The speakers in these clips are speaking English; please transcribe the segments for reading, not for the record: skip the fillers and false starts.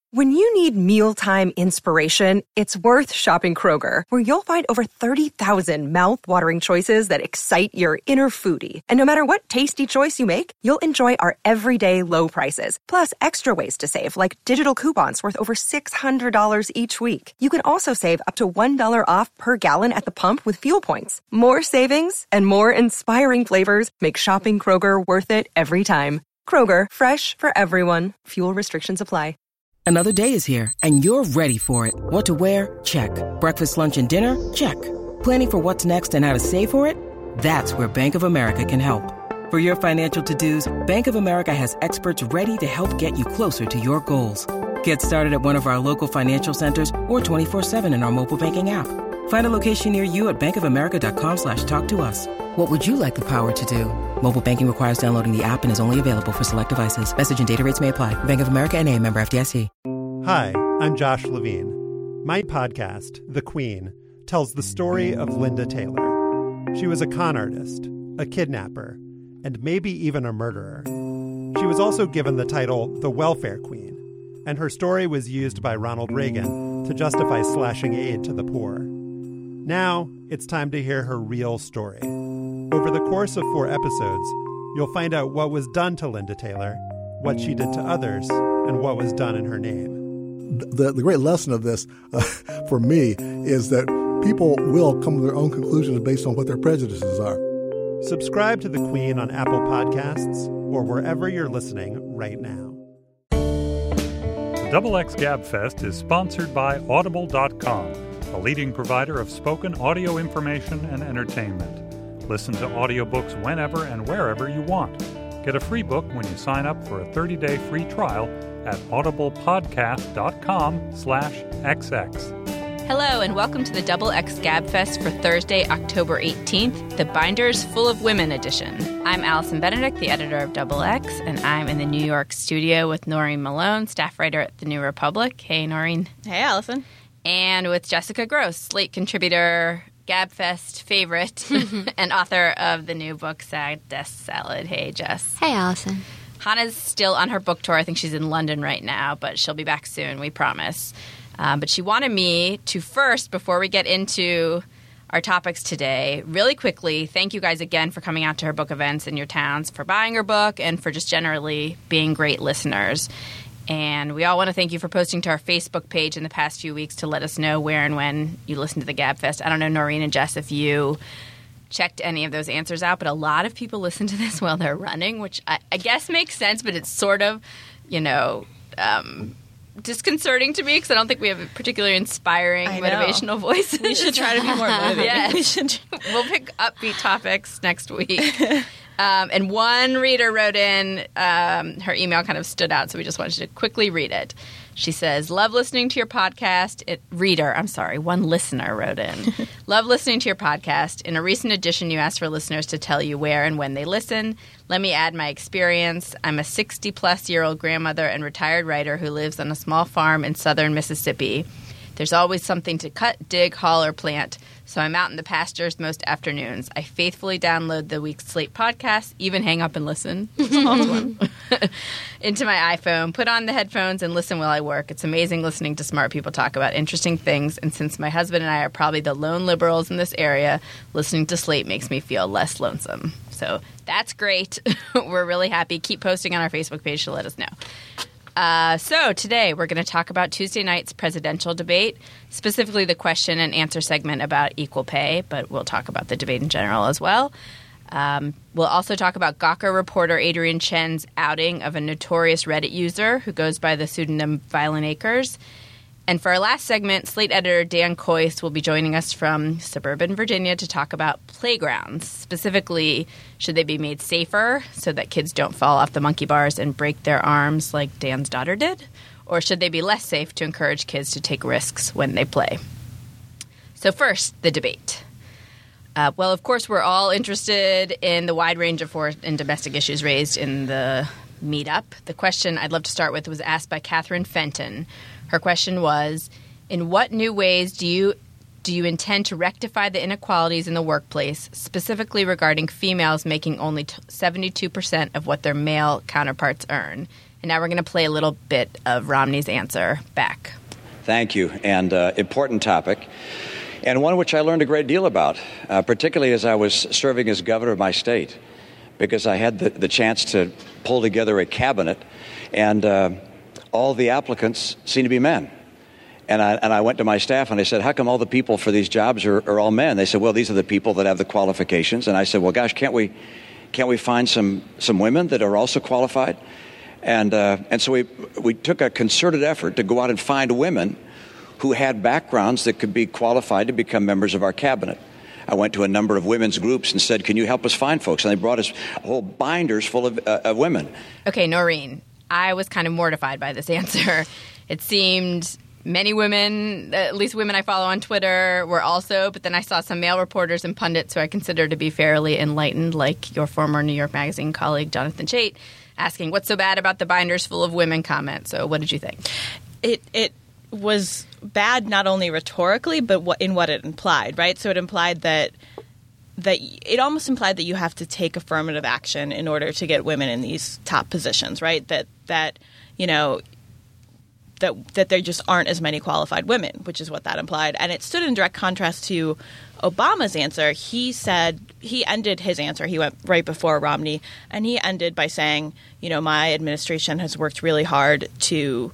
When you need mealtime inspiration, it's worth shopping Kroger, where you'll find over 30,000 mouth-watering choices that excite your inner foodie. And no matter what tasty choice you make, you'll enjoy our everyday low prices, plus extra ways to save, like digital coupons worth over $600 each week. You can also save up to $1 off per gallon at the pump with fuel points. More savings and more inspiring flavors make shopping Kroger worth it every time. Kroger, fresh for everyone. Fuel restrictions apply. Another day is here, and you're ready for it. What to wear? Check. Breakfast, lunch, and dinner? Check. Planning for what's next and how to save for it? That's where Bank of America can help. For your financial to-dos, Bank of America has experts ready to help get you closer to your goals. Get started at one of our local financial centers or 24/7 in our mobile banking app. Find a location near you at bankofamerica.com/talktous. What would you like the power to do? Mobile banking requires downloading the app and is only available for select devices. Message and data rates may apply. Bank of America N.A., member FDIC. Hi, I'm Josh Levine. My podcast, The Queen, tells the story of Linda Taylor. She was a con artist, a kidnapper, and maybe even a murderer. She was also given the title the Welfare Queen, and her story was used by Ronald Reagan to justify slashing aid to the poor. Now, it's time to hear her real story. Over the course of 4 episodes, you'll find out what was done to Linda Taylor, what she did to others, and what was done in her name. The great lesson of this, for me, is that people will come to their own conclusions based on what their prejudices are. Subscribe to The Queen on Apple Podcasts or wherever you're listening right now. The XX Gabfest is sponsored by Audible.com, a leading provider of spoken audio information and entertainment. Listen to audiobooks whenever and wherever you want. Get a free book when you sign up for a 30-day free trial at audiblepodcast.com/xx. Hello, and welcome to the XX Gabfest for Thursday, October 18th, the Binders Full of Women edition. I'm Allison Benedict, the editor of XX, and I'm in the New York studio with Noreen Malone, staff writer at The New Republic. Hey, Noreen. Hey, Allison. And with Jessica Gross, Slate contributor, Gabfest favorite, and author of the new book, Sad Death Salad. Hey, Jess. Hey, Allison. Hannah's still on her book tour. I think she's in London right now, but she'll be back soon, we promise. But she wanted me to first, before we get into our topics today, really quickly, thank you guys again for coming out to her book events in your towns, for buying her book, and for just generally being great listeners. And we all want to thank you for posting to our Facebook page in the past few weeks to let us know where and when you listen to the Gabfest. I don't know, Noreen and Jess, if you checked any of those answers out, but a lot of people listen to this while they're running, which I guess makes sense, but it's sort of, disconcerting to me because I don't think we have particularly inspiring motivational voices. We should try to be more motivated. Yeah. We'll pick upbeat topics next week. And one reader wrote in, her email kind of stood out, so we just wanted to quickly read it. She says, love listening to your podcast. One listener wrote in. Love listening to your podcast. In a recent edition, you asked for listeners to tell you where and when they listen. Let me add my experience. I'm a 60-plus-year-old grandmother and retired writer who lives on a small farm in southern Mississippi. There's always something to cut, dig, haul, or plant, so I'm out in the pastures most afternoons. I faithfully download the week's Slate podcast, even hang up and listen into my iPhone, put on the headphones, and listen while I work. It's amazing listening to smart people talk about interesting things, and since my husband and I are probably the lone liberals in this area, listening to Slate makes me feel less lonesome. So that's great. We're really happy. Keep posting on our Facebook page to let us know. So today we're going to talk about Tuesday night's presidential debate, specifically the question and answer segment about equal pay, but we'll talk about the debate in general as well. We'll also talk about Gawker reporter Adrian Chen's outing of a notorious Reddit user who goes by the pseudonym Violent Acres. And for our last segment, Slate editor Dan Kois will be joining us from suburban Virginia to talk about playgrounds. Specifically, should they be made safer so that kids don't fall off the monkey bars and break their arms like Dan's daughter did? Or should they be less safe to encourage kids to take risks when they play? So first, the debate. Well, of course, we're all interested in the wide range of foreign and domestic issues raised in the meetup. The question I'd love to start with was asked by Catherine Fenton. Her question was, in what new ways do you intend to rectify the inequalities in the workplace, specifically regarding females making only 72% of what their male counterparts earn? And now we're going to play a little bit of Romney's answer back. Thank you. And important topic. And one which I learned a great deal about, particularly as I was serving as governor of my state, because I had the chance to pull together a cabinet, and all the applicants seemed to be men. And I went to my staff and I said, how come all the people for these jobs are all men? They said, well, these are the people that have the qualifications. And I said, well, gosh, can't we find some women that are also qualified? And so we took a concerted effort to go out and find women who had backgrounds that could be qualified to become members of our cabinet. I went to a number of women's groups and said, can you help us find folks? And they brought us whole binders full of women. Okay, Noreen, I was kind of mortified by this answer. It seemed many women, at least women I follow on Twitter, were also, but then I saw some male reporters and pundits who I consider to be fairly enlightened, like your former New York Magazine colleague, Jonathan Chait, asking, what's so bad about the binders full of women comment? So what did you think? It was bad not only rhetorically, but in what it implied, right? So it implied that it almost implied that you have to take affirmative action in order to get women in these top positions, right? That you know, that there just aren't as many qualified women, which is what that implied. And it stood in direct contrast to Obama's answer. He said he ended his answer. He went right before Romney, and he ended by saying, you know, my administration has worked really hard to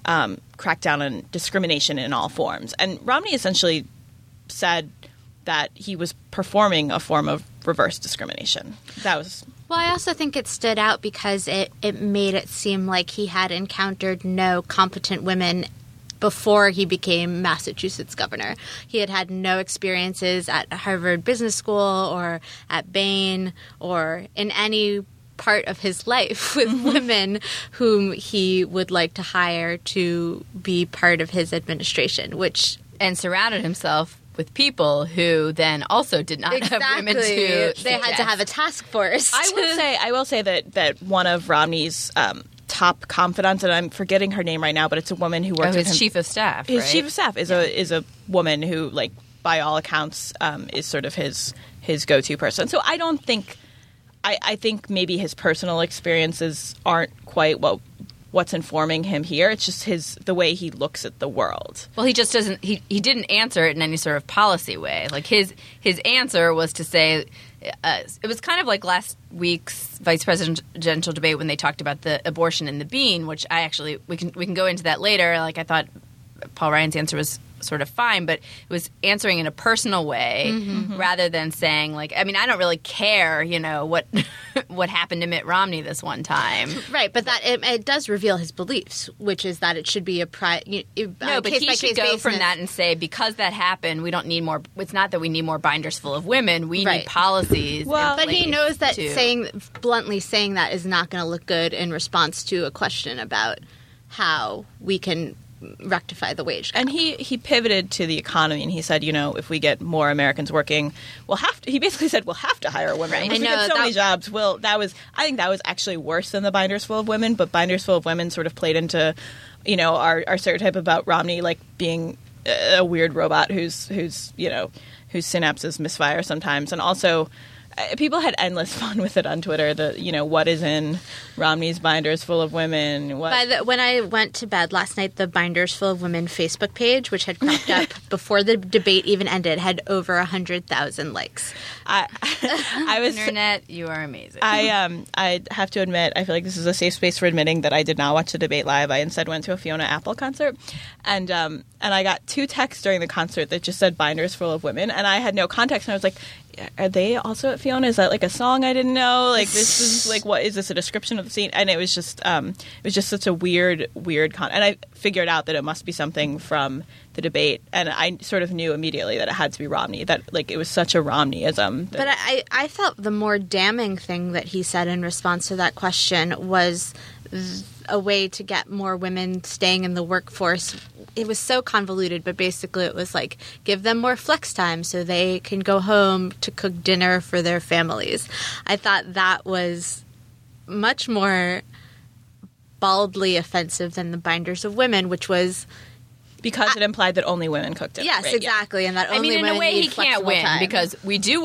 crack down on discrimination in all forms. And Romney essentially said that he was performing a form of reverse discrimination. That was... Well, I also think it stood out because it made it seem like he had encountered no competent women before he became Massachusetts governor. He had had no experiences at Harvard Business School or at Bain or in any part of his life with women whom he would like to hire to be part of his administration, which... And surrounded himself with people who then also did not have women to They had to have a task force. I will say that one of Romney's top confidants, and I'm forgetting her name right now, but it's a woman who works with him. His chief of staff, His chief of staff is a woman who, like, by all accounts, is sort of his go-to person. So I don't think I think maybe his personal experiences aren't quite what's informing him here. It's just the way he looks at the world. Well, he just doesn't. He didn't answer it in any sort of policy way. Like his answer was to say it was kind of like last week's vice presidential debate when they talked about the abortion in the bean, which we can go into that later. Like I thought Paul Ryan's answer was sort of fine, but it was answering in a personal way rather than saying, like, I mean, I don't really care, you know, what happened to Mitt Romney this one time. Right, but that it does reveal his beliefs, which is that it should be a but he should go from that and say, because that happened, we don't need more. It's not that we need more binders full of women. We need policies. Well, but he knows that bluntly saying that is not going to look good in response to a question about how we can rectify the wage gap. And he pivoted to the economy, and he said, you know, if we get more Americans working, he basically said we'll have to hire women. Right. If we get so many jobs, I think that was actually worse than the binders full of women, but binders full of women sort of played into, you know, our stereotype about Romney like being a weird robot whose synapses misfire sometimes. And also people had endless fun with it on Twitter. What is in Romney's binders full of women? When I went to bed last night, the Binders Full of Women Facebook page, which had cropped up before the debate even ended, had over 100,000 likes. I was Internet, you are amazing. I have to admit, I feel like this is a safe space for admitting that I did not watch the debate live. I instead went to a Fiona Apple concert, and I got 2 texts during the concert that just said "Binders Full of Women," and I had no context, and I was like, are they also at Fiona? Is that like a song I didn't know? Like, this is like, what is this, a description of the scene? And it was just such a weird and I figured out that it must be something from the debate, and I sort of knew immediately that it had to be Romney, that like it was such a Romneyism. But I felt the more damning thing that he said in response to that question was a way to get more women staying in the workforce. It was so convoluted, but basically it was like, give them more flex time so they can go home to cook dinner for their families. I thought that was much more baldly offensive than the Binders of Women, which was... Because it implied that only women cooked dinner. Yes, right? exactly, and that only women in a way need he can't win time. Because we do want...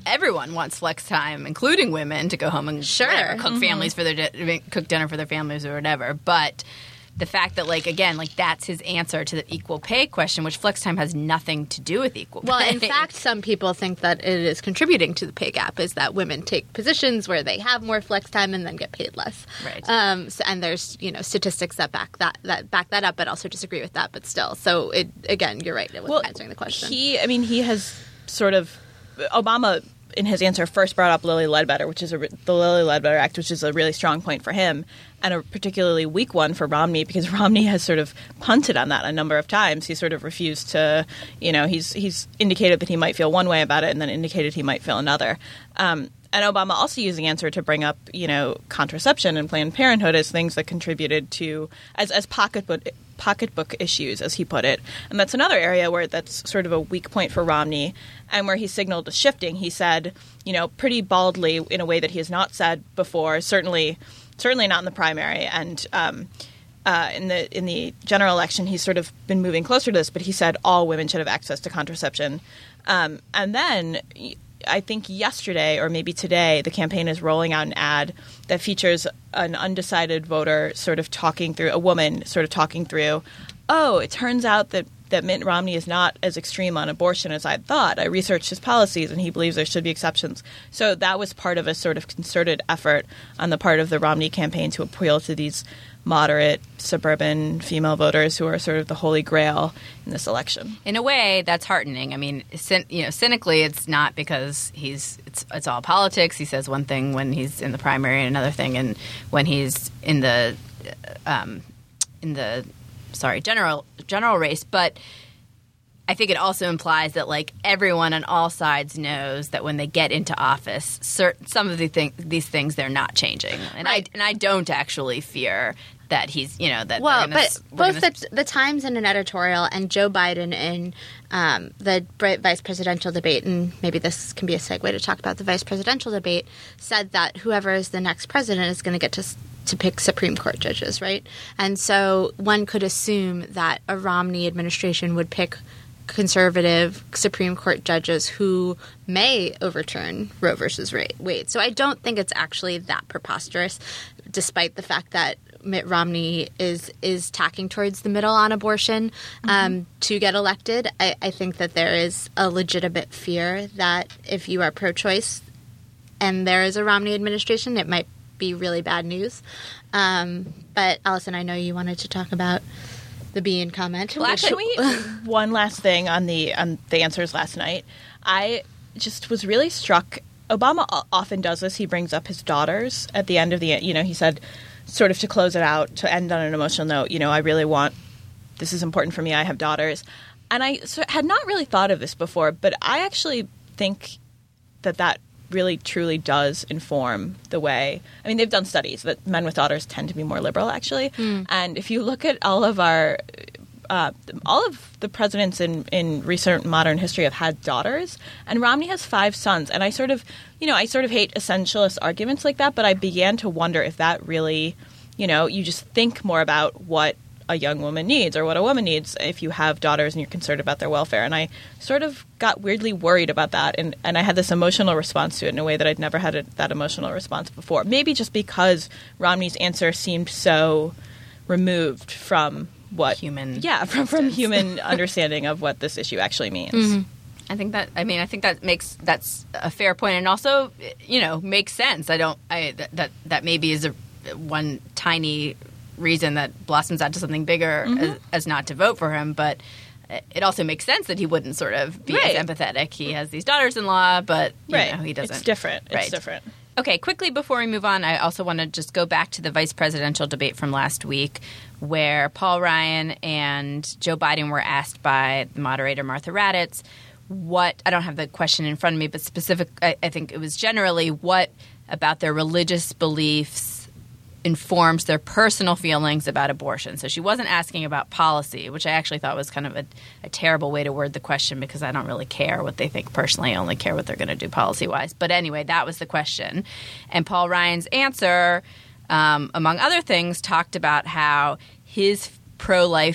everyone wants flex time, including women, to go home and cook families for cook dinner for their families or whatever. But the fact that, like, again, like, that's his answer to the equal pay question, which flex time has nothing to do with equal pay. Well, in fact, some people think that it is contributing to the pay gap, is that women take positions where they have more flex time and then get paid less. Right. And there's, statistics that back that up, but also disagree with that, but still. So, again, you're right. It wasn't answering the question. He has sort of – Obama – in his answer, first brought up Lilly Ledbetter, which is the Lilly Ledbetter Act, which is a really strong point for him, and a particularly weak one for Romney, because Romney has sort of punted on that a number of times. He sort of refused to, he's indicated that he might feel one way about it, and then indicated he might feel another. And Obama also used the answer to bring up, contraception and Planned Parenthood as things that contributed to as pocketbook issues, as he put it. And that's another area where that's sort of a weak point for Romney, and where he signaled a shifting. He said, pretty baldly, in a way that he has not said before, certainly not in the primary, and in the general election, he's sort of been moving closer to this, but he said all women should have access to contraception. And then I think yesterday or maybe today, the campaign is rolling out an ad that features an undecided voter sort of talking through, a woman sort of talking through, oh, it turns out that Mitt Romney is not as extreme on abortion as I thought. I researched his policies, and he believes there should be exceptions. So that was part of a sort of concerted effort on the part of the Romney campaign to appeal to these moderate suburban female voters who are sort of the holy grail in this election. In a way, that's heartening. I mean, cynically, it's not because it's all politics. He says one thing when he's in the primary and another thing, and when he's in the general race. But I think it also implies that, like, everyone on all sides knows that when they get into office, some of these things they're not changing, and right. I don't actually fear that he's that. Well, but both the Times in an editorial and Joe Biden in the vice presidential debate, and maybe this can be a segue to talk about the vice presidential debate, said that whoever is the next president is going to get to pick Supreme Court judges, right? And so one could assume that a Romney administration would pick conservative Supreme Court judges who may overturn Roe versus Wade. So I don't think it's actually that preposterous, despite the fact that Mitt Romney is tacking towards the middle on abortion to get elected. I think that there is a legitimate fear that if you are pro-choice and there is a Romney administration, it might be really bad news. But Allison, I know you wanted to talk about the Bean comment. One last thing on the answers last night. I just was really struck. Obama often does this. He brings up his daughters at the end of he said, sort of to close it out, to end on an emotional note, I really want, this is important for me, I have daughters. And I had not really thought of this before, but I actually think that really truly does inform the way, I mean, they've done studies that men with daughters tend to be more liberal, actually. And if you look at all of the presidents in recent modern history have had daughters, and Romney has 5 sons. And I sort of hate essentialist arguments like that, but I began to wonder if that really, you just think more about what a young woman needs or what a woman needs if you have daughters and you're concerned about their welfare. And I sort of got weirdly worried about that, and I had this emotional response to it in a way that I'd never had that emotional response before. Maybe just because Romney's answer seemed so removed from what human understanding of what this issue actually means. Mm-hmm. I think that's a fair point, and also makes sense. That maybe is one tiny reason that blossoms out to something bigger as not to vote for him, but it also makes sense that he wouldn't sort of be as empathetic. He has these daughters-in-law, but he doesn't. It's different. It's different. Okay, quickly before we move on, I also want to just go back to the vice presidential debate from last week, where Paul Ryan and Joe Biden were asked by the moderator Martha Raddatz I don't have the question in front of me, but I think it was generally what about their religious beliefs informs their personal feelings about abortion. So she wasn't asking about policy, which I actually thought was kind of a terrible way to word the question, because I don't really care what they think personally. I only care what they're going to do policy-wise. But anyway, that was the question. And Paul Ryan's answer, among other things, talked about how his pro-life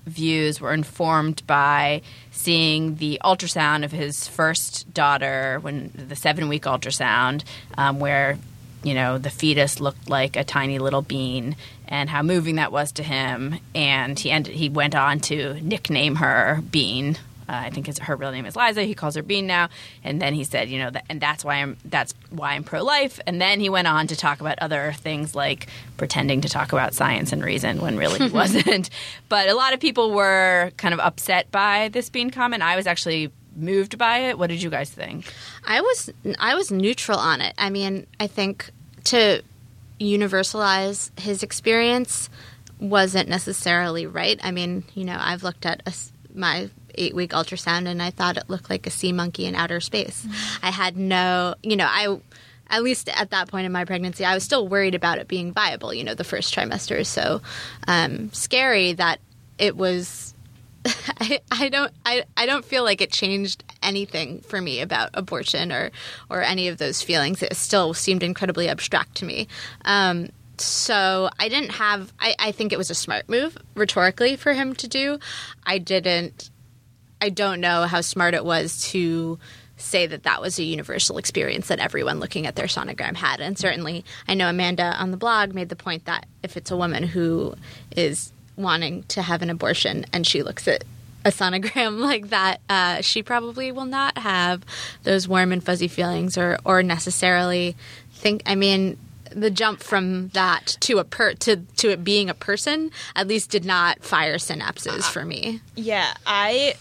views were informed by seeing the ultrasound of his first daughter, when the 7-week ultrasound, where the fetus looked like a tiny little bean, and how moving that was to him. And he went on to nickname her Bean. I think her real name is Liza. He calls her Bean now. And then he said, and that's why I'm pro-life. And then he went on to talk about other things like pretending to talk about science and reason when really he wasn't. But a lot of people were kind of upset by this Bean comment. I was actually moved by it. What did you guys think? I was neutral on it. I mean, I think to universalize his experience wasn't necessarily right. I mean, I've looked at my 8-week ultrasound and I thought it looked like a sea monkey in outer space. Mm-hmm. I had no, at least at that point in my pregnancy, I was still worried about it being viable, the first trimester. So scary that it was. I don't feel like it changed anything for me about abortion or any of those feelings. It still seemed incredibly abstract to me. So I didn't have. I think it was a smart move rhetorically for him to do. I don't know how smart it was to say that was a universal experience that everyone looking at their sonogram had. And certainly, I know Amanda on the blog made the point that if it's a woman who is wanting to have an abortion and she looks at a sonogram like that, she probably will not have those warm and fuzzy feelings or necessarily think. I mean, the jump from that to it being a person at least did not fire synapses for me. Yeah, I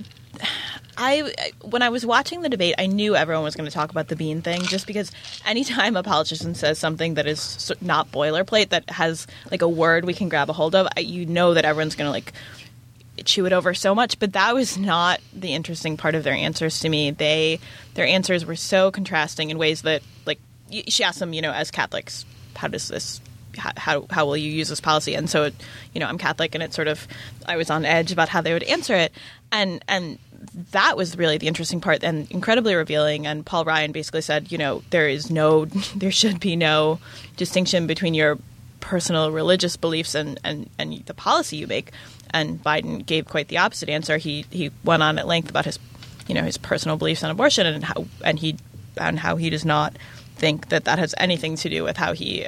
when I was watching the debate, I knew everyone was going to talk about the Bean thing, just because anytime a politician says something that is not boilerplate, that has like a word we can grab a hold of, that everyone's going to like chew it over so much. But that was not the interesting part of their answers to me. Their answers were so contrasting in ways that, like, she asked them, as Catholics, how does this, how will you use this policy? And so, I'm Catholic, and it's sort of, I was on edge about how they would answer it. And that was really the interesting part and incredibly revealing. And Paul Ryan basically said, there should be no distinction between your personal religious beliefs and the policy you make. And Biden gave quite the opposite answer. He went on at length about his personal beliefs on abortion and how he does not think that has anything to do with how he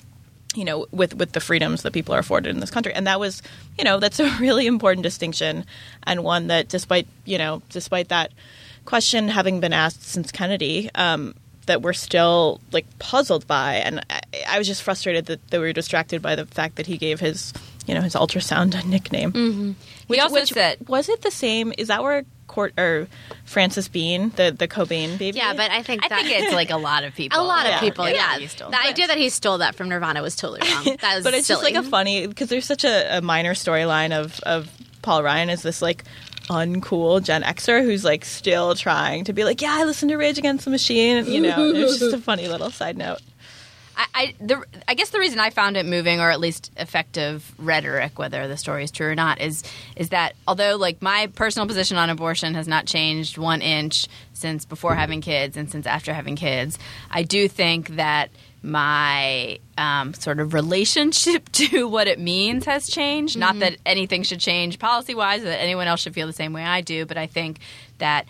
with the freedoms that people are afforded in this country. And that was, that's a really important distinction, and one that despite that question having been asked since Kennedy, that we're still like puzzled by. And I was just frustrated that we were distracted by the fact that he gave his ultrasound a nickname. Mm-hmm. Which said, was it the same? Is that where Frances Bean, the Cobain baby? Yeah, but I think it's like a lot of people. A lot of people, yeah. The idea that he stole that from Nirvana was totally wrong. That was but it's silly. just like a funny, because there's such a minor storyline of Paul Ryan as this like uncool Gen Xer who's like still trying to be like, yeah, I listened to Rage Against the Machine. It's just a funny little side note. I guess the reason I found it moving, or at least effective rhetoric, whether the story is true or not, is that although like my personal position on abortion has not changed 1 inch since before having kids and since after having kids, I do think that my sort of relationship to what it means has changed. Mm-hmm. Not that anything should change policy-wise, or that anyone else should feel the same way I do, but I think that,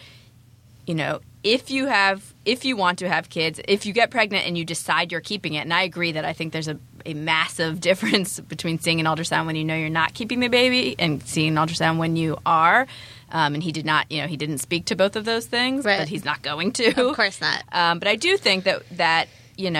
if you want to have kids, if you get pregnant and you decide you're keeping it, and I agree that I think there's a massive difference between seeing an ultrasound when you know you're not keeping the baby and seeing an ultrasound when you are. And he did not, he didn't speak to both of those things, right. But he's not going to. Of course not. But I do think that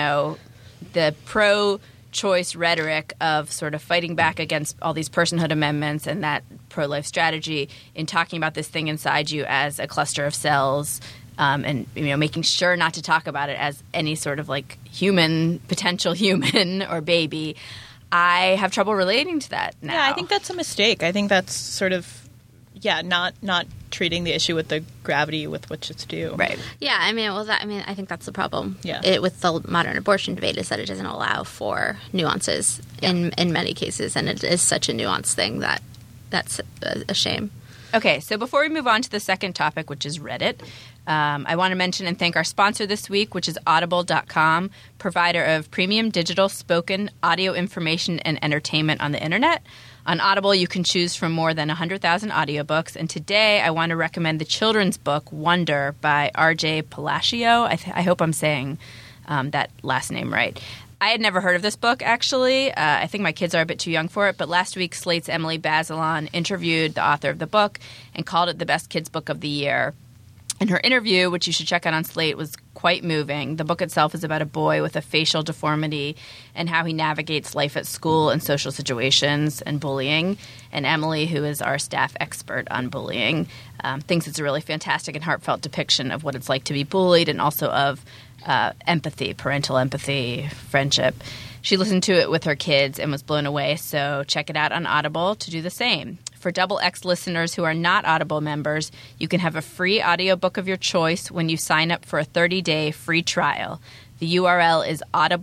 the pro-choice rhetoric of sort of fighting back against all these personhood amendments and that pro-life strategy in talking about this thing inside you as a cluster of cells, and making sure not to talk about it as any sort of like potential human or baby, I have trouble relating to that now. Yeah, I think that's a mistake. I think that's sort of not treating the issue with the gravity with which it's due. Right. Yeah, I think that's the problem. Yeah. With the modern abortion debate is that it doesn't allow for nuances in many cases, and it is such a nuanced thing that's a shame. Okay, so before we move on to the second topic, which is Reddit, I want to mention and thank our sponsor this week, which is Audible.com, provider of premium digital spoken audio information and entertainment on the internet. On Audible, you can choose from more than 100,000 audiobooks, and today I want to recommend the children's book Wonder by R.J. Palacio. I hope I'm saying that last name right. I had never heard of this book, actually. I think my kids are a bit too young for it, but last week Slate's Emily Bazelon interviewed the author of the book and called it the best kids' book of the year. And her interview, which you should check out on Slate, was quite moving. The book itself is about a boy with a facial deformity and how he navigates life at school and social situations and bullying. And Emily, who is our staff expert on bullying, thinks it's a really fantastic and heartfelt depiction of what it's like to be bullied and also of empathy, parental empathy, friendship. She listened to it with her kids and was blown away, so check it out on Audible to do the same. For Double X listeners who are not Audible members, you can have a free audiobook of your choice when you sign up for a 30-day free trial. The URL is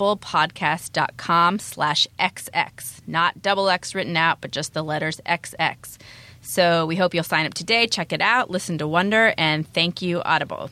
audiblepodcast.com/XX. Not double X written out, but just the letters XX. So we hope you'll sign up today, check it out, listen to Wonder, and thank you, Audible.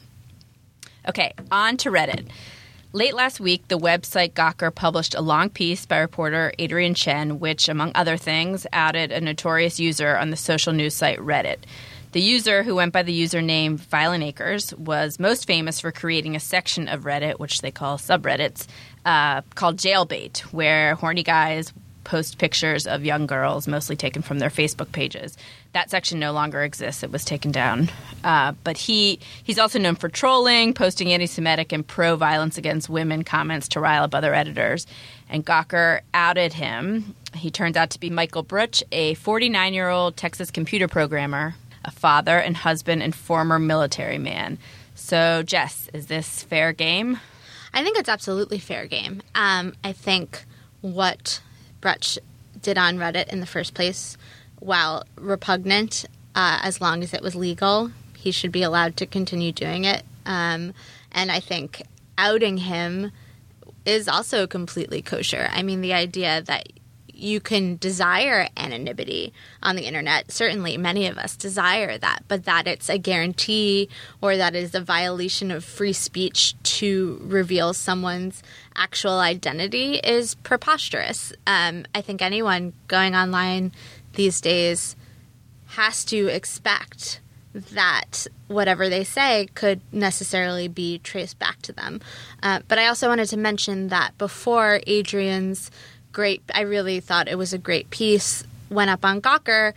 Okay, on to Reddit. Late last week, the website Gawker published a long piece by reporter Adrian Chen, which, among other things, outed a notorious user on the social news site Reddit. The user, who went by the username Violent Acres, was most famous for creating a section of Reddit, which they call subreddits, called Jailbait, where horny guys post pictures of young girls, mostly taken from their Facebook pages. That section no longer exists. It was taken down. But he's also known for trolling, posting anti-Semitic and pro-violence against women comments to rile up other editors. And Gawker outed him. He turns out to be Michael Bruch, a 49-year-old Texas computer programmer, a father and husband and former military man. So, Jess, is this fair game? I think it's absolutely fair game. I think what Bruch did on Reddit in the first place, while repugnant, as long as it was legal, he should be allowed to continue doing it. And I think outing him is also completely kosher. I mean, the idea that you can desire anonymity on the internet, certainly many of us desire that, but that it's a guarantee or that is a violation of free speech to reveal someone's actual identity is preposterous. I think anyone going online these days has to expect that whatever they say could necessarily be traced back to them. But I also wanted to mention that before Adrian's I really thought it was a great piece, went up on Gawker,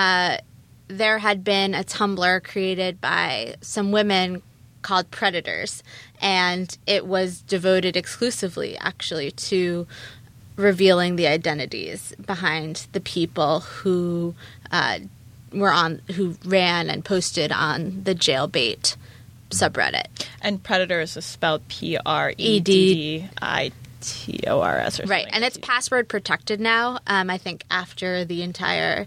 there had been a Tumblr created by some women called Predators, and it was devoted exclusively, actually, to revealing the identities behind the people who who ran and posted on the Jailbait subreddit. And Predators is spelled PREDDITORS or something. Right, and it's password protected now. I think after the entire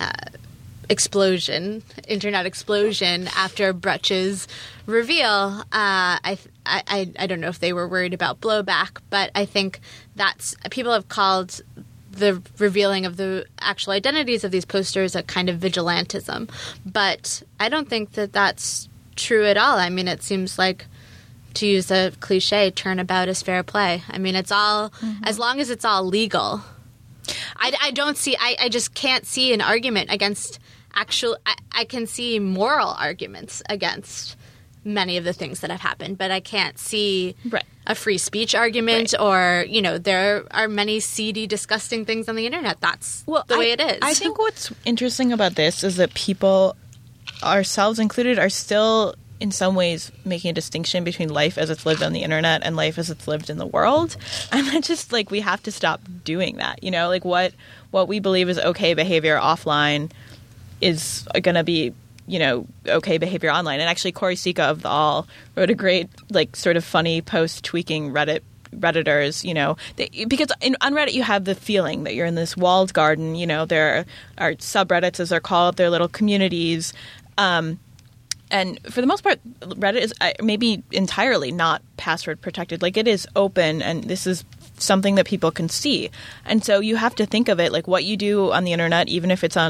internet explosion after Bruch's reveal, I don't know if they were worried about blowback, but I think people have called the revealing of the actual identities of these posters a kind of vigilantism. But I don't think that that's true at all. I mean, it seems like, to use a cliche, turnabout is fair play. I mean, it's all, as long as it's all legal. I just can't see an argument against I can see moral arguments against many of the things that have happened, but I can't see a free speech argument or, there are many seedy, disgusting things on the internet. That's the way it is. I think what's interesting about this is that people, ourselves included, are still in some ways making a distinction between life as it's lived on the internet and life as it's lived in the world. And I just, we have to stop doing that. What we believe is okay behavior offline is going to be, okay behavior online. And actually, Corey Sika of The All wrote a great, sort of funny post tweaking Redditors, because on Reddit you have the feeling that you're in this walled garden. There are subreddits, as they're called, they're little communities. And for the most part, Reddit is maybe entirely not password protected. It is open, and this is something that people can see. And so you have to think of it like what you do on the internet, even if it's on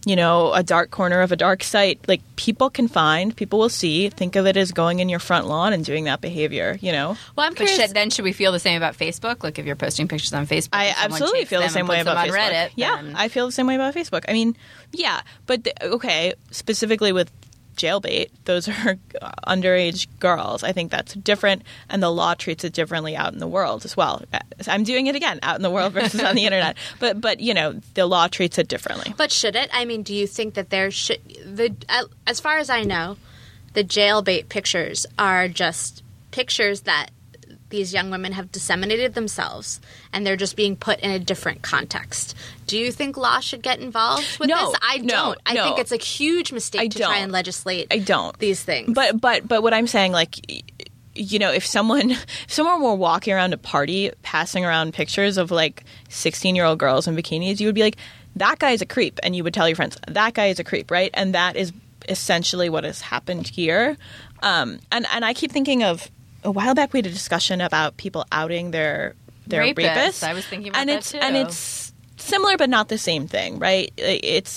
a dark corner of a dark site, like people will see, think of it as going in your front lawn and doing that behavior, Well, I'm curious. Then should we feel the same about Facebook? Like if you're posting pictures on Facebook, I absolutely feel the same way about Facebook. Reddit, yeah, I feel the same way about Facebook. I mean, yeah, but specifically with jailbait, those are underage girls. I think that's different, and the law treats it differently out in the world as well. I'm doing it again, out in the world versus on the internet. But the law treats it differently. But should it? I mean, do you think that there should as far as I know, the jailbait pictures are just pictures that these young women have disseminated themselves, and they're just being put in a different context. Do you think law should get involved with this? I don't. I think it's a huge mistake to try and legislate these things. But what I'm saying, like, if someone were walking around a party passing around pictures of like 16-year-old girls in bikinis, you would be like, that guy is a creep, and you would tell your friends, that guy is a creep, right? And that is essentially what has happened here. And I keep thinking of, a while back we had a discussion about people outing their rapists. I was thinking about that too. And it's similar but not the same thing, right? It's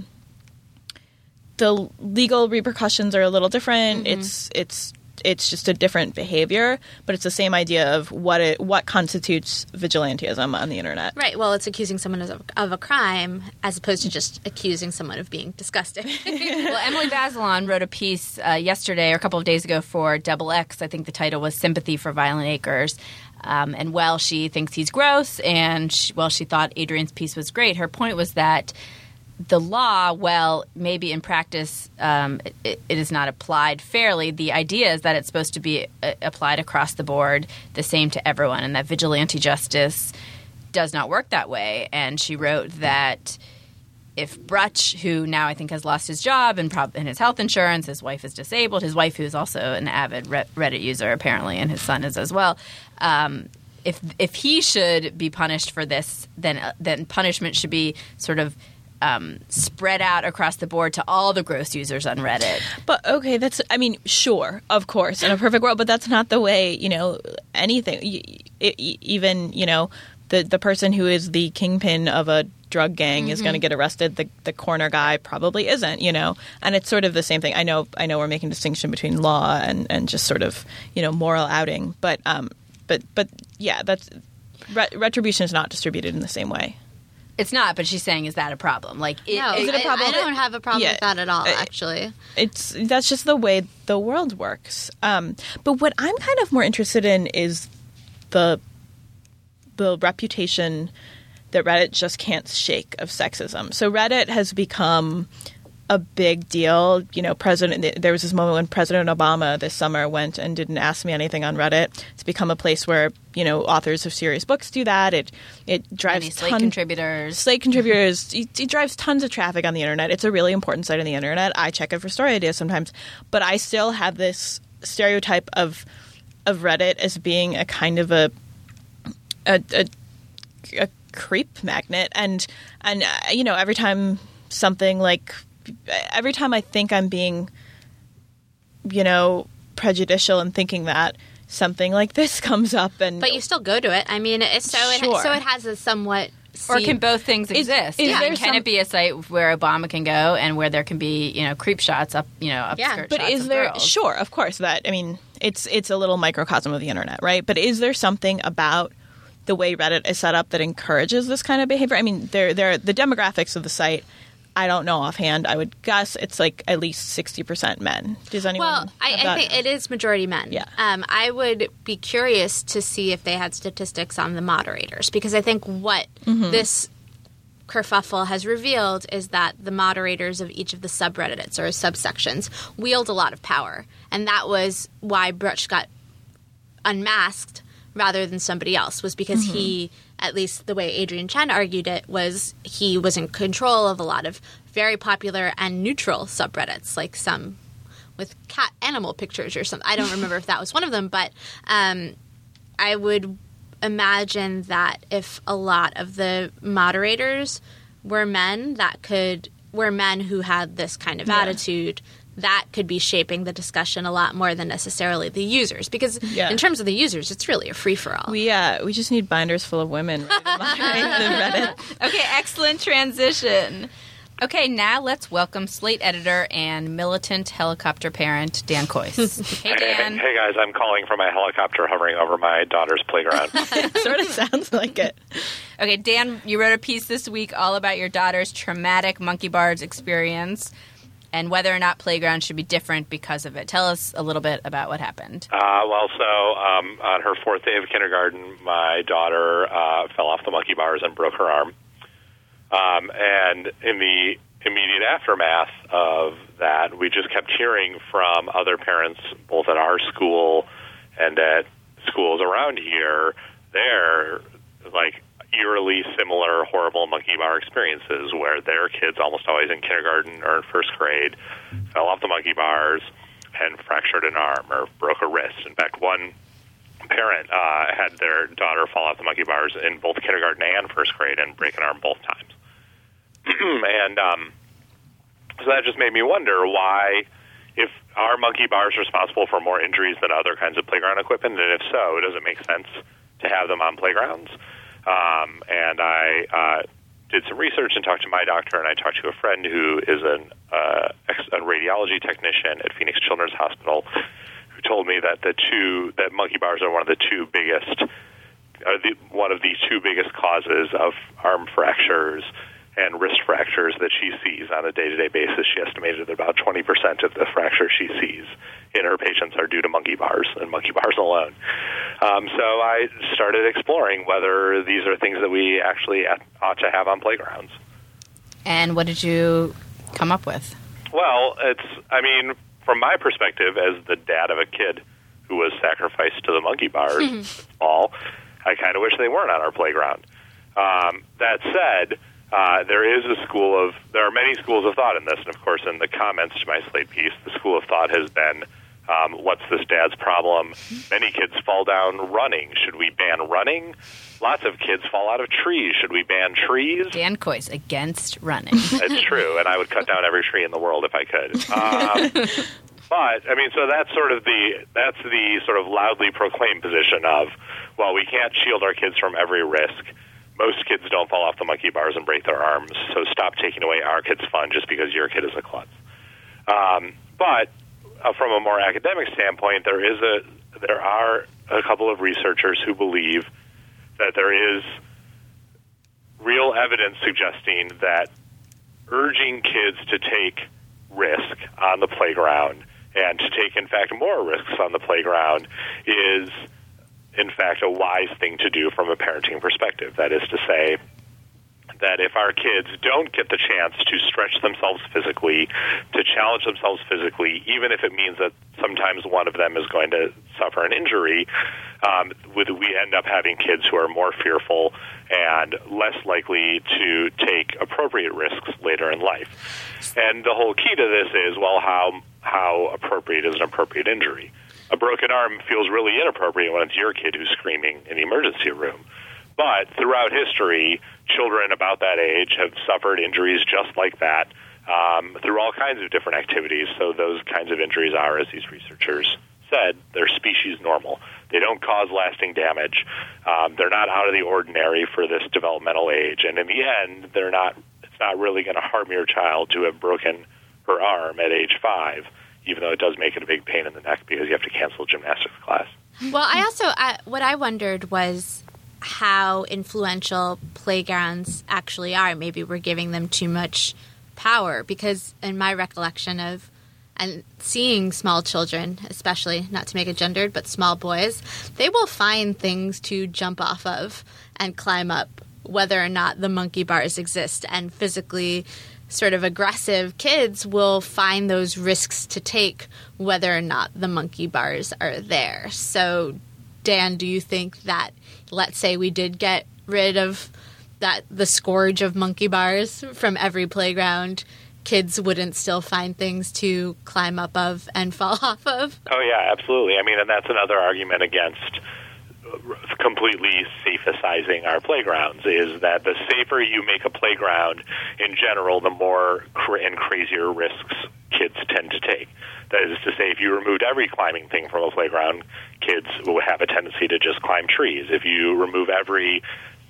the legal repercussions are a little different. Mm-hmm. It's just a different behavior, but it's the same idea of what constitutes vigilantism on the internet. Right. Well, it's accusing someone of a crime as opposed to just accusing someone of being disgusting. Well, Emily Bazelon wrote a piece yesterday or a couple of days ago for XX. I think the title was "Sympathy for Violent Acres." And while she thinks he's gross and she thought Adrian's piece was great, her point was that the law, well, maybe in practice it is not applied fairly. The idea is that it's supposed to be applied across the board, the same to everyone, and that vigilante justice does not work that way. And she wrote that if Brutch, who now I think has lost his job and his health insurance, his wife is disabled, his wife who is also an avid Reddit user apparently, and his son is as well, if he should be punished for this, then punishment should be sort of spread out across the board to all the gross users on Reddit. But okay, sure, of course, in a perfect world, but that's not the way, anything, even, the person who is the kingpin of a drug gang is going to get arrested. The corner guy probably isn't, and it's sort of the same thing. I know we're making a distinction between law and just sort of, moral outing, but yeah, that's retribution is not distributed in the same way. It's not, but she's saying, is that a problem? No, is it a problem? I don't have a problem with that at all, actually. That's just the way the world works. But what I'm kind of more interested in is the reputation that Reddit just can't shake of sexism. So Reddit has become a big deal. There was this moment when President Obama this summer went and didn't ask me anything on Reddit. It's become a place where, authors of serious books do that. It drives Slate contributors. It drives tons of traffic on the internet. It's a really important site on the internet. I check it for story ideas sometimes. But I still have this stereotype of Reddit as being a kind of a creep magnet. And every time every time I think I'm being, prejudicial and thinking that, something like this comes up, but you still go to it. I mean, it has a somewhat. Or can both things exist? Can it be a site where Obama can go and where there can be creep shots up skirt but shots is of there girls? Sure, of course. That it's a little microcosm of the internet, right? But is there something about the way Reddit is set up that encourages this kind of behavior? I mean, the demographics of the site, I don't know offhand. I would guess it's like at least 60% men. Does anyone? Well, I think it is majority men. Yeah. I would be curious to see if they had statistics on the moderators, because I think what this kerfuffle has revealed is that the moderators of each of the subreddits or subsections wield a lot of power, and that was why Brutch got unmasked rather than somebody else, was because he, at least the way Adrian Chen argued it, was he was in control of a lot of very popular and neutral subreddits, like some with cat animal pictures or something. I don't remember if that was one of them, but I would imagine that if a lot of the moderators were men who had this kind of attitude, that could be shaping the discussion a lot more than necessarily the users. Because in terms of the users, it's really a free-for-all. We just need binders full of women ready to moderate the Reddit. Okay, excellent transition. Okay, now let's welcome Slate editor and militant helicopter parent, Dan Kois. Hey, Dan. Hey, guys. I'm calling from a helicopter hovering over my daughter's playground. Sort of sounds like it. Okay, Dan, you wrote a piece this week all about your daughter's traumatic monkey bars experience and whether or not playgrounds should be different because of it. Tell us a little bit about what happened. On her fourth day of kindergarten, my daughter fell off the monkey bars and broke her arm. And in the immediate aftermath of that, we just kept hearing from other parents, both at our school and at schools around here, their, eerily similar horrible monkey bar experiences where their kids, almost always in kindergarten or in first grade, fell off the monkey bars and fractured an arm or broke a wrist. In fact, one parent had their daughter fall off the monkey bars in both kindergarten and first grade and break an arm both times. And so that just made me wonder why, if are monkey bars responsible for more injuries than other kinds of playground equipment, and if so, does it make sense to have them on playgrounds? And I did some research and talked to my doctor, and I talked to a friend who is a radiology technician at Phoenix Children's Hospital, who told me that that monkey bars are one of the two biggest causes of arm fractures and wrist fractures that she sees on a day-to-day basis. She estimated that about 20% of the fractures she sees in her patients are due to monkey bars and monkey bars alone. So I started exploring whether these are things that we actually ought to have on playgrounds. And what did you come up with? Well, from my perspective, as the dad of a kid who was sacrificed to the monkey bars this fall, I kind of wish they weren't on our playground. That said, there are many schools of thought in this, and of course in the comments to my Slate piece, the school of thought has been, what's this dad's problem? Many kids fall down running. Should we ban running? Lots of kids fall out of trees. Should we ban trees? Dan Kois against running. It's true, and I would cut down every tree in the world if I could. But, so that's the sort of loudly proclaimed position of, well, we can't shield our kids from every risk. Most kids don't fall off the monkey bars and break their arms, so stop taking away our kids' fun just because your kid is a klutz. But from a more academic standpoint, there are a couple of researchers who believe that there is real evidence suggesting that urging kids to take risk on the playground and to take, in fact, more risks on the playground is, in fact, a wise thing to do from a parenting perspective. That is to say that if our kids don't get the chance to stretch themselves physically, to challenge themselves physically, even if it means that sometimes one of them is going to suffer an injury, we end up having kids who are more fearful and less likely to take appropriate risks later in life. And the whole key to this is, well, how appropriate is an appropriate injury? A broken arm feels really inappropriate when it's your kid who's screaming in the emergency room. But throughout history, children about that age have suffered injuries just like that through all kinds of different activities. So those kinds of injuries are, as these researchers said, they're species normal. They don't cause lasting damage. They're not out of the ordinary for this developmental age. And in the end, it's not really going to harm your child to have broken her arm at age 5, even though it does make it a big pain in the neck because you have to cancel gymnastics class. Well, what I wondered was how influential playgrounds actually are. Maybe we're giving them too much power, because in my recollection of and seeing small children, especially, not to make it gendered, but small boys, they will find things to jump off of and climb up, whether or not the monkey bars exist. And physically sort of aggressive kids will find those risks to take whether or not the monkey bars are there. So, Dan, do you think that, let's say we did get rid of the scourge of monkey bars from every playground, kids wouldn't still find things to climb up of and fall off of? Oh, yeah, absolutely. And that's another argument against completely safeicizing our playgrounds, is that the safer you make a playground in general, the more and crazier risks kids tend to take. That is to say, if you removed every climbing thing from a playground, kids will have a tendency to just climb trees. If you remove every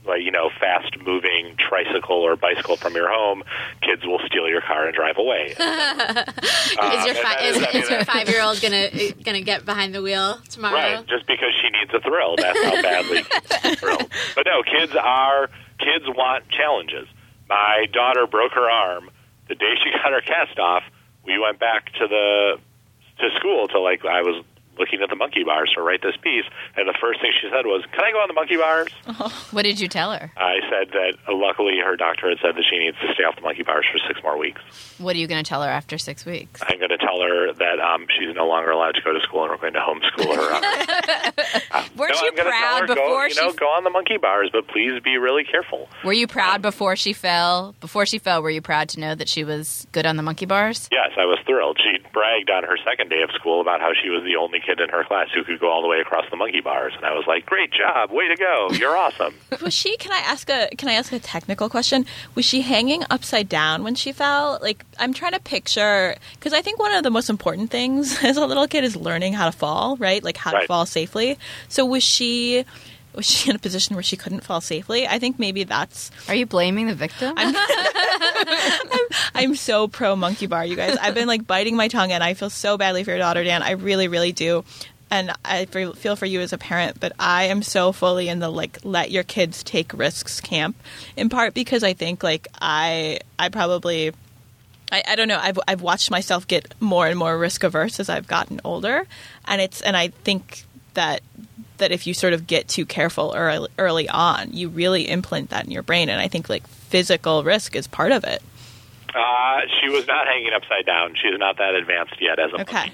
fast-moving tricycle or bicycle from your home, kids will steal your car and drive away. Is your 5-year-old gonna get behind the wheel tomorrow? Right, just because she needs a thrill. That's how badly kids thrill. But no, kids want challenges. My daughter broke her arm. The day she got her cast off, we went back to school to I was looking at the monkey bars to write this piece, and the first thing she said was, "Can I go on the monkey bars?" What did you tell her? I said that luckily her doctor had said that she needs to stay off the monkey bars for 6 more weeks. What are you going to tell her after 6 weeks? I'm going to tell her that she's no longer allowed to go to school, and we're going to homeschool her. Weren't you proud before go on the monkey bars, but please be really careful. Were you proud before she fell? Before she fell, were you proud to know that she was good on the monkey bars? Yes, I was thrilled. She bragged on her second day of school about how she was the only kid in her class who could go all the way across the monkey bars, and I was like, "Great job, way to go! You're awesome." Was she? Can I ask a technical question? Was she hanging upside down when she fell? I'm trying to picture, because I think one of the most important things as a little kid is learning how to fall, right? How to fall safely. So was she in a position where she couldn't fall safely? I think maybe that's... Are you blaming the victim? I'm so pro monkey bar, you guys. I've been biting my tongue, and I feel so badly for your daughter, Dan. I really, really do. And I feel for you as a parent, but I am so fully in the let your kids take risks camp, in part because I think I probably... I don't know. I've watched myself get more and more risk averse as I've gotten older, and I think that if you sort of get too careful early on, you really implant that in your brain, and I think physical risk is part of it. She was not hanging upside down. She is not that advanced yet as a monkey.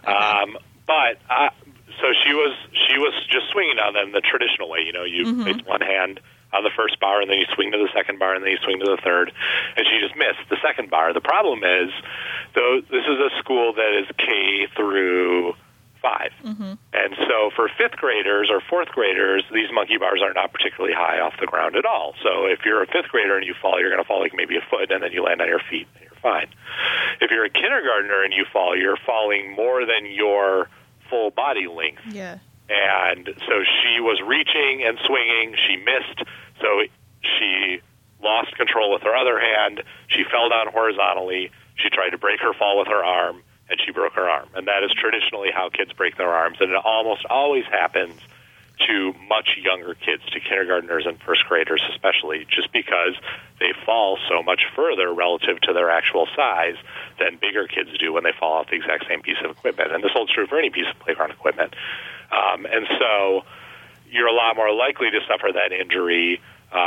So she was just swinging on them the traditional way. You place one hand on the first bar, and then you swing to the second bar, and then you swing to the third, and she just missed the second bar. The problem is, though, this is a school that is K through 5. And so for 5th graders or 4th graders, these monkey bars are not particularly high off the ground at all. So if you're a 5th grader and you fall, you're going to fall maybe a foot, and then you land on your feet, and you're fine. If you're a kindergartner and you fall, you're falling more than your full body length. Yeah. And so she was reaching and swinging. She missed, so she lost control with her other hand. She fell down horizontally. She tried to break her fall with her arm, and she broke her arm. And that is traditionally how kids break their arms. And it almost always happens to much younger kids, to kindergartners and first graders especially, just because they fall so much further relative to their actual size than bigger kids do when they fall off the exact same piece of equipment. And this holds true for any piece of playground equipment. And so you're a lot more likely to suffer that injury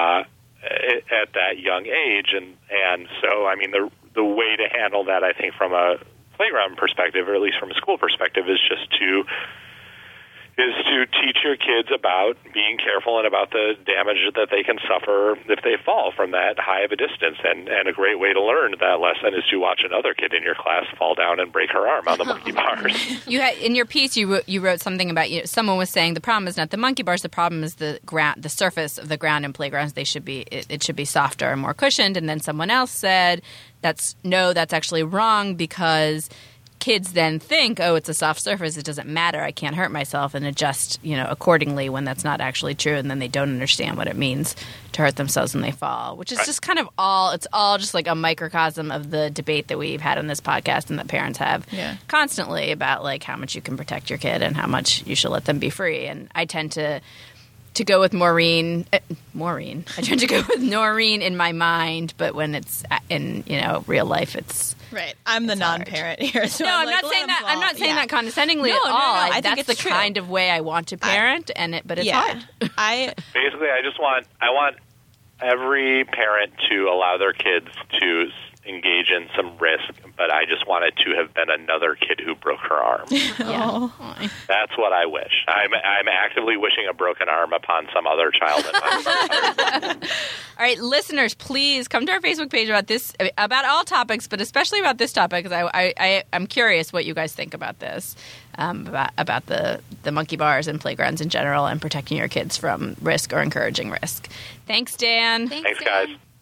at that young age. And so, I mean, the way to handle that, I think, from a playground perspective, or at least from a school perspective, is just to teach your kids about being careful and about the damage that they can suffer if they fall from that high of a distance. And a great way to learn that lesson is to watch another kid in your class fall down and break her arm on the monkey bars. In your piece, you wrote something about, someone was saying the problem is not the monkey bars, the problem is the surface of the ground in playgrounds. It should be softer and more cushioned. And then someone else said that's actually wrong, because kids then think, oh, it's a soft surface, it doesn't matter, I can't hurt myself, and adjust, accordingly, when that's not actually true, and then they don't understand what it means to hurt themselves when they fall, which is just kind of it's all just like a microcosm of the debate that we've had on this podcast and that parents have constantly about how much you can protect your kid and how much you should let them be free. And I tend to go with Maureen. I tend to go with Noreen in my mind, but when it's in real life, it's right. I'm the non-parent here. So no, I'm not saying that. I'm not saying that condescendingly at all. No, I think that's the kind of way I want to parent, but it's hard. Basically, I want every parent to allow their kids to engage in some risk, but I just want it to have been another kid who broke her arm. That's what I wish. I'm actively wishing a broken arm upon some other child in my All right, listeners, please come to our Facebook page about all topics, but especially about this topic, because I'm curious what you guys think about this, about the monkey bars and playgrounds in general, and protecting your kids from risk or encouraging risk. Thanks, Dan. Thanks, guys.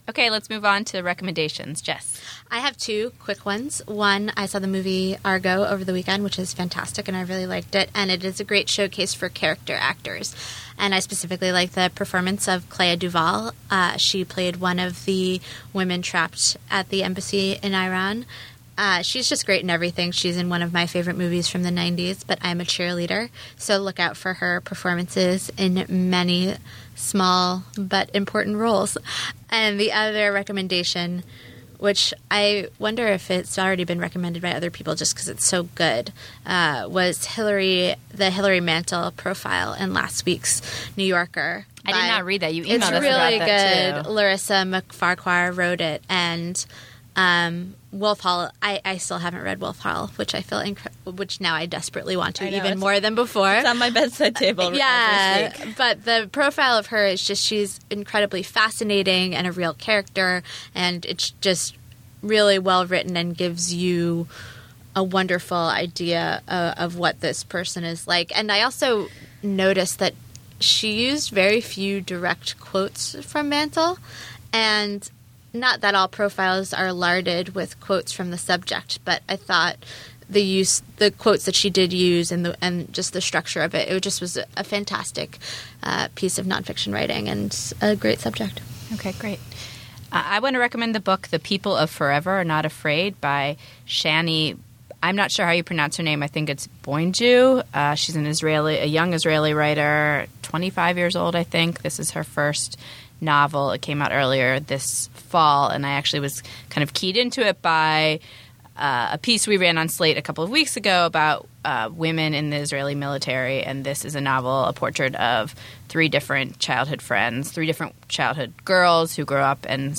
Okay, let's move on to recommendations. Jess. I have two quick ones. One, I saw the movie Argo over the weekend, which is fantastic, and I really liked it. And it is a great showcase for character actors. And I specifically like the performance of Clea Duvall. She played one of the women trapped at the embassy in Iran. She's just great in everything. She's in one of my favorite movies from the 90s, But I'm a Cheerleader. So look out for her performances in many small but important roles. And the other recommendation, which I wonder if it's already been recommended by other people just because it's so good, was the Hillary Mantel profile in last week's New Yorker. I did not read that. You emailed it's us really about that good. too. Larissa McFarquhar wrote it, and Wolf Hall. I still haven't read Wolf Hall, which I feel which now I desperately want to, even more than before. It's on my bedside table. Yeah, but the profile of her is just, she's incredibly fascinating and a real character, and it's just really well written and gives you a wonderful idea of what this person is like. And I also noticed that she used very few direct quotes from Mantel, and not that all profiles are larded with quotes from the subject, but I thought the quotes that she did use and just the structure of it just was a fantastic piece of nonfiction writing and a great subject. Okay, great. I want to recommend the book The People of Forever Are Not Afraid by Shani. I'm not sure how you pronounce her name. I think it's Boinju. She's a young Israeli writer, 25 years old, I think. This is her first novel. It came out earlier this fall, and I actually was kind of keyed into it by a piece we ran on Slate a couple of weeks ago about women in the Israeli military, and this is a novel, a portrait of three different childhood friends, three different childhood girls who grew up and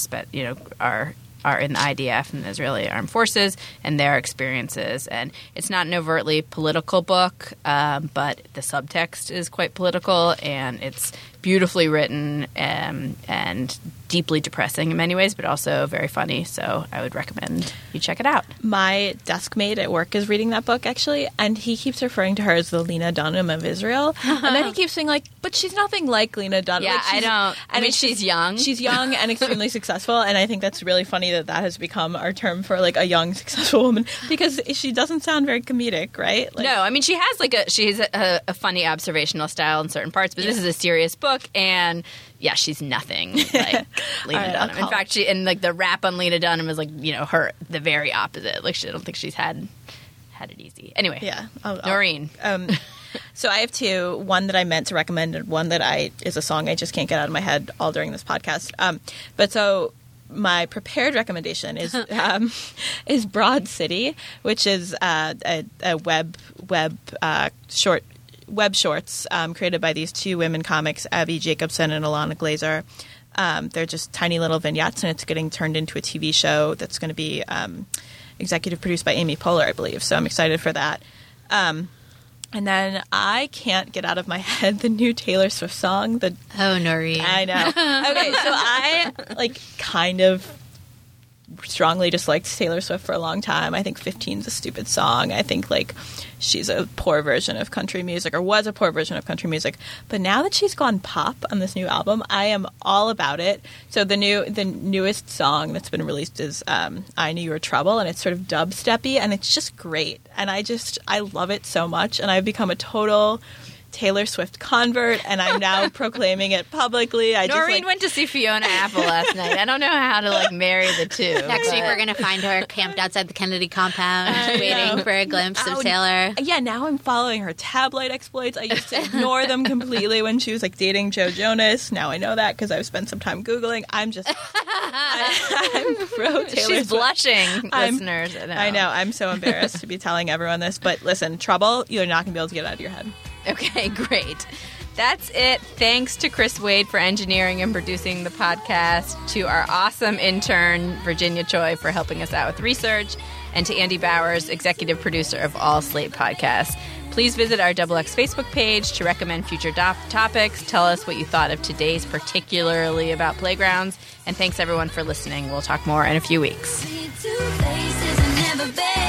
are in the IDF and the Israeli Armed Forces and their experiences. And it's not an overtly political book, but the subtext is quite political, and it's beautifully written and deeply depressing in many ways, but also very funny. So I would recommend you check it out. My desk mate at work is reading that book, actually, and he keeps referring to her as the Lena Dunham of Israel. And then he keeps saying, like, but she's nothing like Lena Dunham. Yeah, like, I mean, she's young. She's young and extremely successful, and I think that's really funny that has become our term for, like, a young, successful woman, because she doesn't sound very comedic, right? Like, no, I mean, she has a funny observational style in certain parts, but this is a serious book, and yeah, she's nothing like Lena Dunham. In fact, the rap on Lena Dunham is the very opposite. Like, I don't think she's had it easy. Anyway, yeah, Noreen. So I have two. One that I meant to recommend, and one that is a song I just can't get out of my head all during this podcast. But so my prepared recommendation is Broad City, which is a web shorts created by these two women comics, Abby Jacobson and Alana Glazer. They're just tiny little vignettes, and it's getting turned into a TV show that's going to be executive produced by Amy Poehler, I believe. So I'm excited for that. And then I can't get out of my head the new Taylor Swift song. Noreen. I know. Okay, so I kind of strongly disliked Taylor Swift for a long time. I think 15's a stupid song. I think she's a poor version of country music, or was a poor version of country music. But now that she's gone pop on this new album, I am all about it. So the newest song that's been released is I Knew You Were Trouble, and it's sort of dubsteppy, and it's just great. And I love it so much, and I've become a total Taylor Swift convert, and I'm now proclaiming it publicly. Noreen went to see Fiona Apple last night. I don't know how to marry the two. Next week we're going to find her camped outside the Kennedy compound, waiting for a glimpse of Taylor. Yeah, now I'm following her tabloid exploits. I used to ignore them completely when she was dating Joe Jonas. Now I know that because I've spent some time Googling. I'm pro Taylor Swift. She's blushing, listeners. I know. I'm so embarrassed to be telling everyone this, but listen, Trouble, you're not going to be able to get out of your head. Okay, great. That's it. Thanks to Chris Wade for engineering and producing the podcast, to our awesome intern, Virginia Choi, for helping us out with research, and to Andy Bowers, executive producer of all Slate podcasts. Please visit our XX Facebook page to recommend future topics. Tell us what you thought of today's, particularly about playgrounds. And thanks, everyone, for listening. We'll talk more in a few weeks.